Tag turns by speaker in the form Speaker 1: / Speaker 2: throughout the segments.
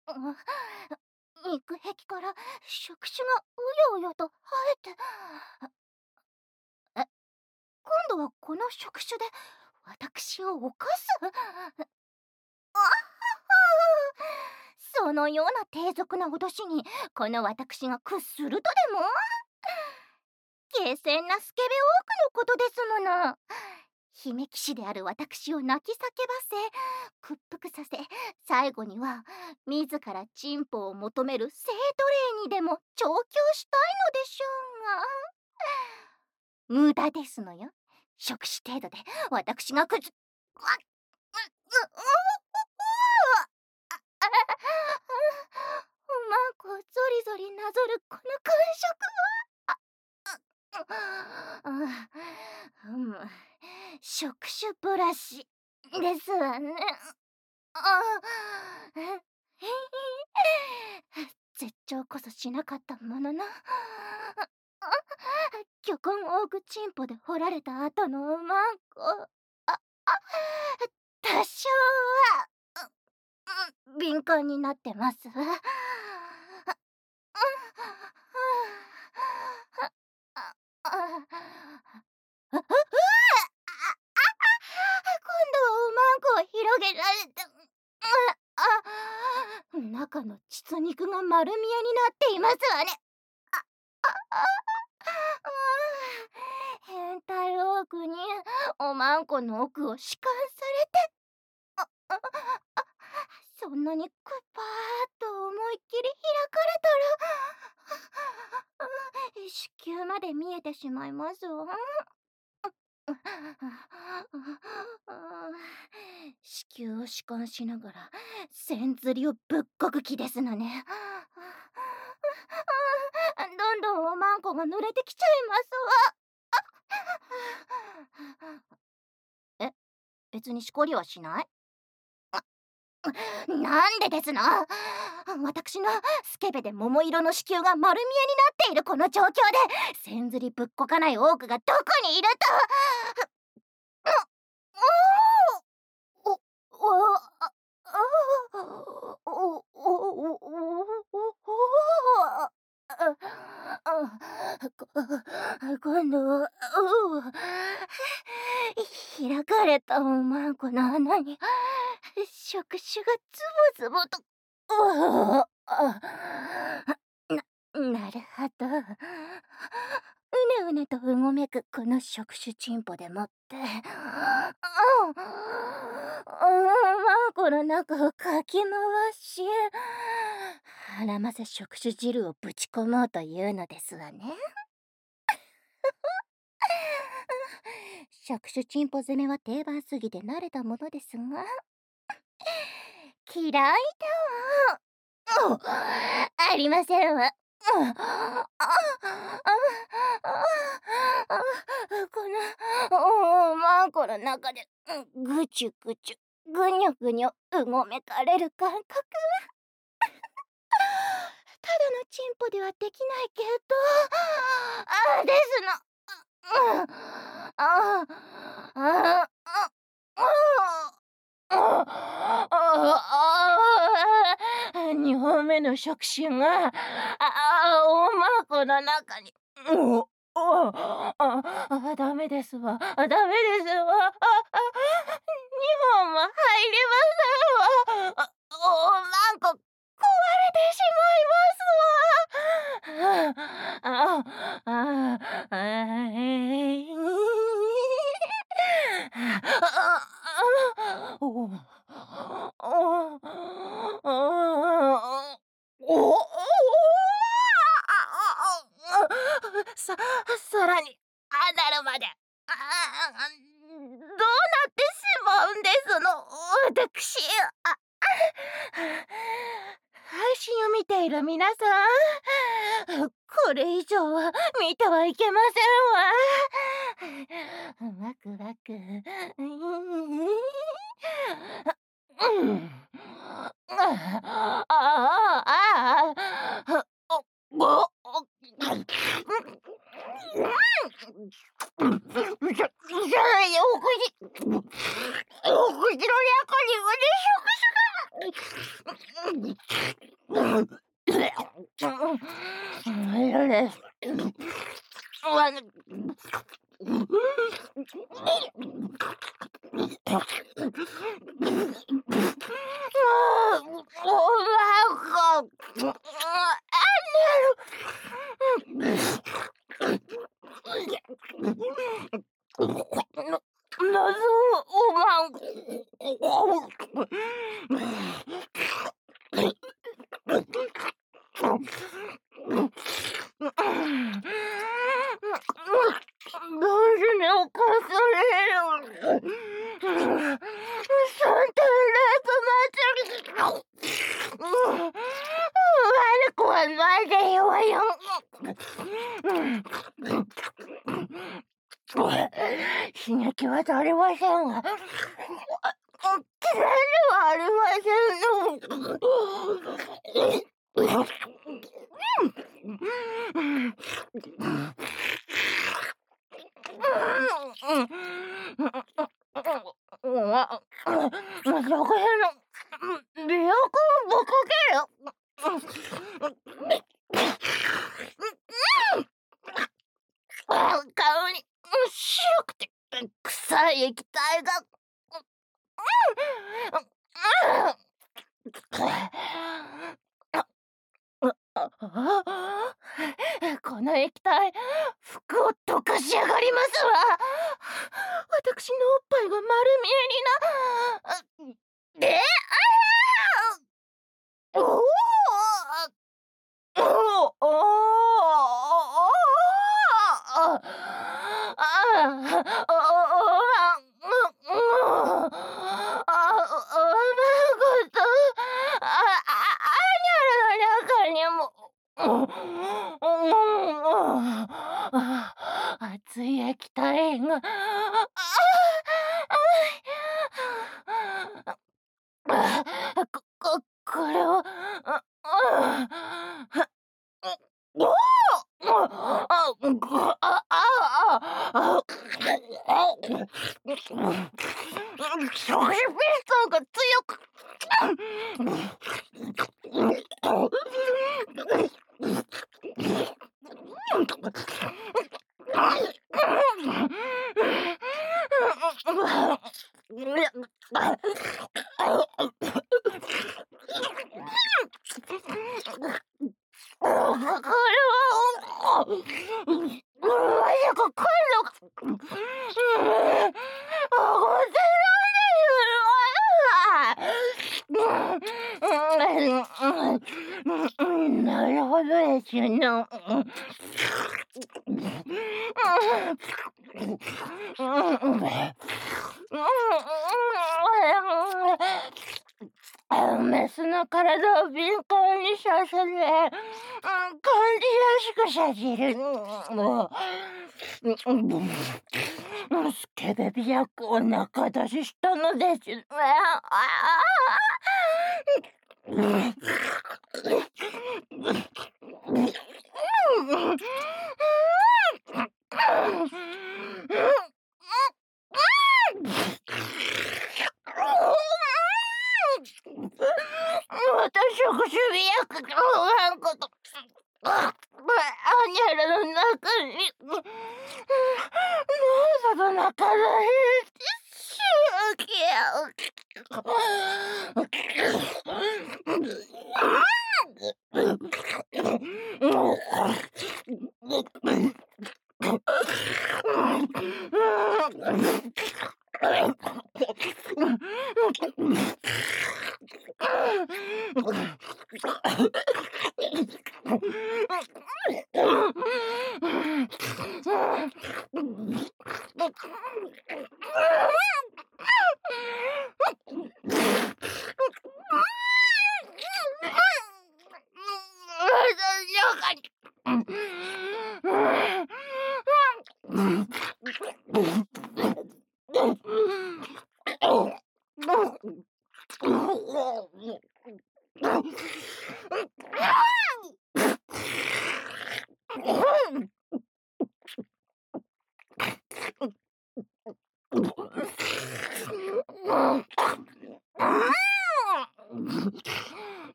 Speaker 1: 肉壁から触手がうようよと生えて、え、今度はこの触手で私を犯す？あははそのような低俗な脅しにこの私が屈するとでも？下賤なスケベオークのことですもの。姫騎士である私を泣き叫ばせ、屈服させ、最後には自らチンポを求める性奴隷にでも調教したいのでしょうが、無駄ですのよ。触手程度で私がくずうわっうううあマンコをゾリゾリなぞるこの感触は、触手ブラシですわね。あ絶頂こそしなかったものの、巨根オークチンポで掘られた後のマンコ、多少は、敏感になってますわ。今度はおまんこを広げられて、中の膣肉が丸見えになっていますわね。変態オークにおまんこの奥を弛緩されて、そんなにクパーッと思いっきり開かれたら、子宮まで見えてしまいますわ。子宮を弛緩しながら線ずりをぶっこく気ですのね。どんどんおまんこが濡れてきちゃいますわ。別にしこりはしない？なんでですの？私のスケベで桃色の子宮が丸見えになっているこの状況で線ずりぶっこかないオークがどこにいると？おおおおお今度は開かれたおまんこの穴に触手がズボズボと。なるほど。うねうねとうごめくこの触手チンポでもって、マンコの中をかき回し、腹ませ触手汁をぶち込もうというのですわね。触手チンポ攻めは定番すぎて慣れたものですが、嫌いでは、ありませんわ。このマンコの中でぐちゅぐちゅぐにょぐにょうごめかれる感覚、ただのチンポではできないけど、ですの。ああ2本目の触手がおまこの中に。ダメですわ。ダメですわ。2本も入りませんわ。おまんこ壊れてしまいますわ。おおささらにアナルまで。どうなってしまうんですの、私。配信を見ている皆さん、これ以上は見てはいけませんわ。ワクワク。ああああおお口の中に腕触手が。 刺激は足りませんが、嫌いではありません。そこへの美容をぶっかける。顔に白くて臭い液体が。この液体、服を溶かし上がりますわ。私のおっぱいが丸見えにな。で、おお熱い液体が。これは。食事ピストンが強く。なるほどですよね。メスの体を敏感にさせて、感じやすくさせる。スケベ美薬を仲出ししたのですね。私食事美薬のわんこと。アニャルの中に、どうぞ中出ししよ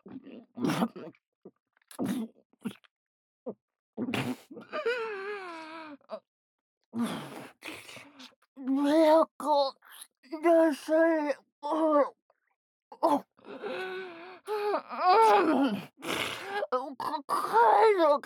Speaker 1: 早く出せよ。帰る。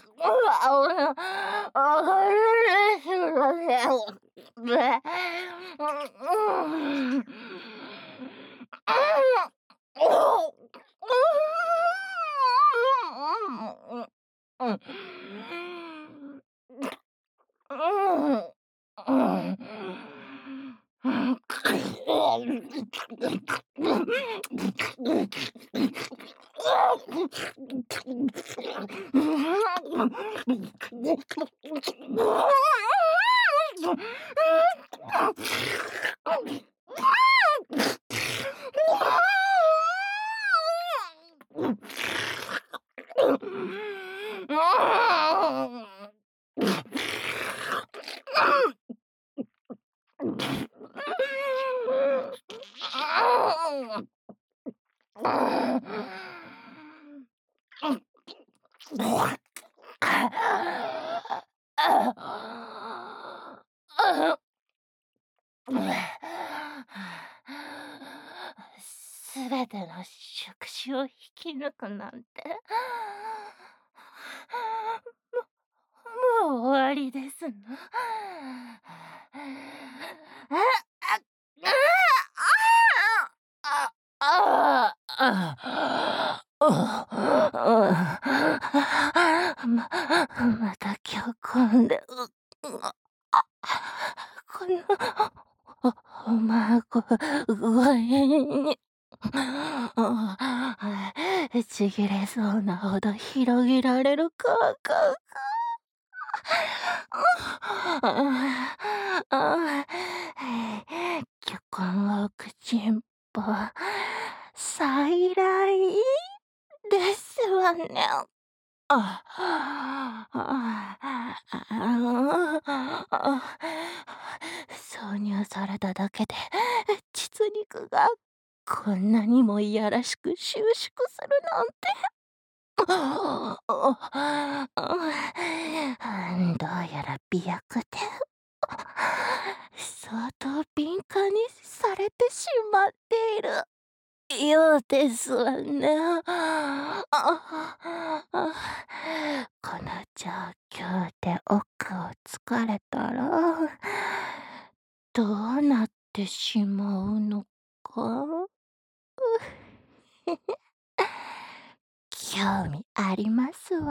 Speaker 1: すべての宿主を引き抜くなんて、もう終わりですの。また今日混んで、このお孫ご縁にちぎれそうなほど広げられるかか巨根を口んぽ再来ですわね。挿入されただけで膣肉がこんなにもいやらしく収縮するなんて。どうやら美薬で相当敏感にされてしまっているようですわね。この状況で奥をつかれたらどうなってしまうのか。興味ありますわ。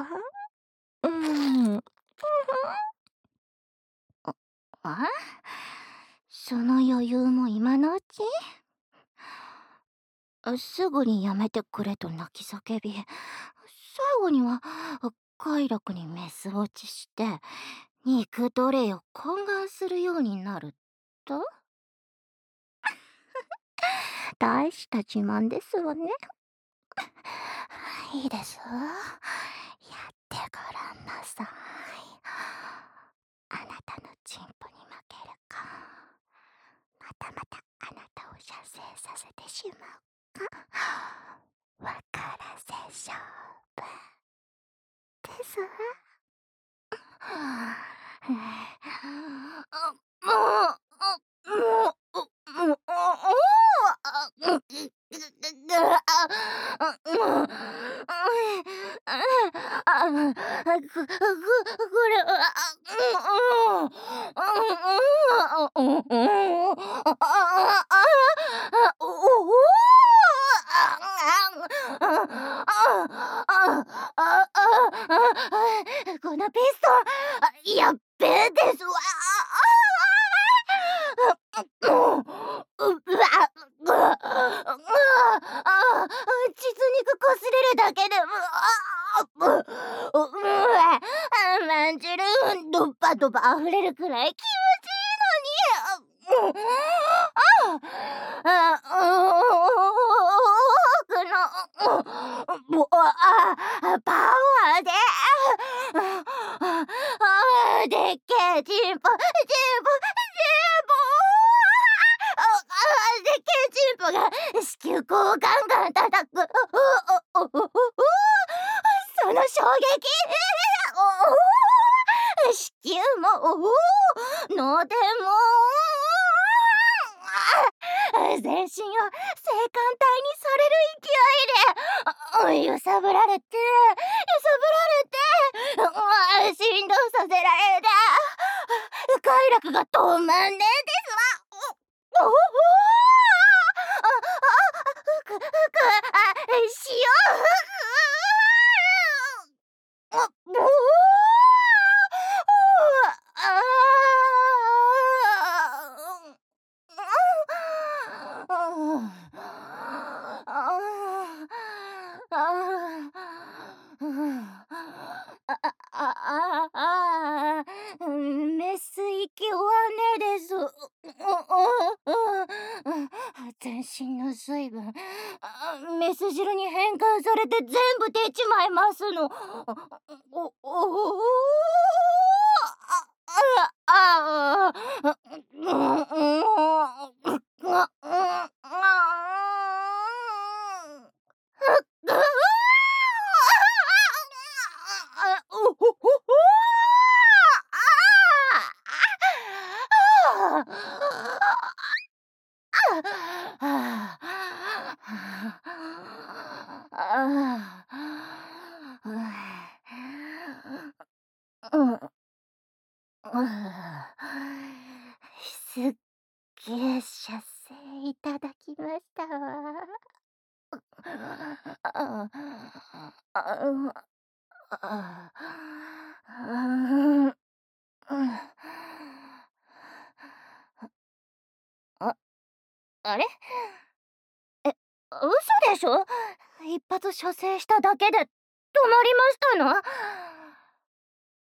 Speaker 1: あ、その余裕も今のうち？すぐにやめてくれと泣き叫び、最後には快楽にメス落ちして肉奴隷を懇願するようになると。大した自慢ですわね。いいですわ。やってごらんなさい。あなたのチンポに負けるか、またまたあなたを射精させてしまうか、わからせ勝負ですわ。このピストン、やっべえですわ。膣肉こすれるだけでまんじるドバドバ溢れるくらい気持ちいいのに。パワーででっけえチンポでっけえチンポが子宮口をガンガン叩く。 撃子宮も脳天も全身を性感帯にされる勢いで揺さぶられて振動させられて快楽が止まんねえですわ。メス息はねです。全身の水分メス汁に変換されて全部出ちまいますの。すっげえ射精いただきましたわ。あれ嘘でしょ。一発射精しただけで止まりましたの。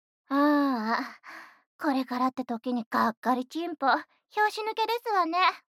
Speaker 1: ああ、これからって時にがっかりチンポ拍子抜けですわね。